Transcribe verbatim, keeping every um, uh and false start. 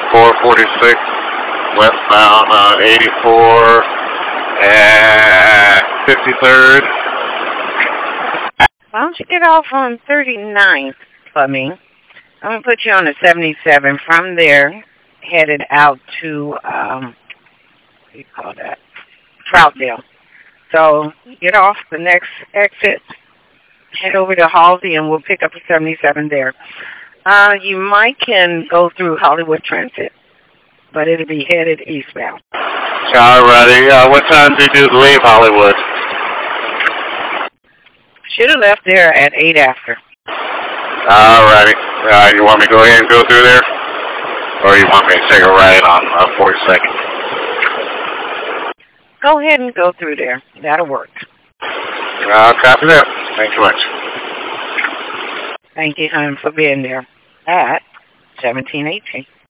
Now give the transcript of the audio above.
four forty-six, westbound uh, eighty-four and fifty-third. Why don't you get off on thirty-ninth for me? I'm going to put you on the seventy-seven. From there, headed out to, um, what do you call that? Troutdale. So get off the next exit, head over to Halsey, and we'll pick up a seventy-seven there. Uh, you might can go through Hollywood Transit, but it'll be headed eastbound. Alrighty. Uh, what time did you leave Hollywood? Should have left there at eight after. Alrighty. Uh, you want me to go ahead and go through there? Or you want me to take a ride on uh, forty-second? Go ahead and go through there. That'll work. I'll copy that. Thanks so much. Thank you, hon, for being there at seventeen eighteen.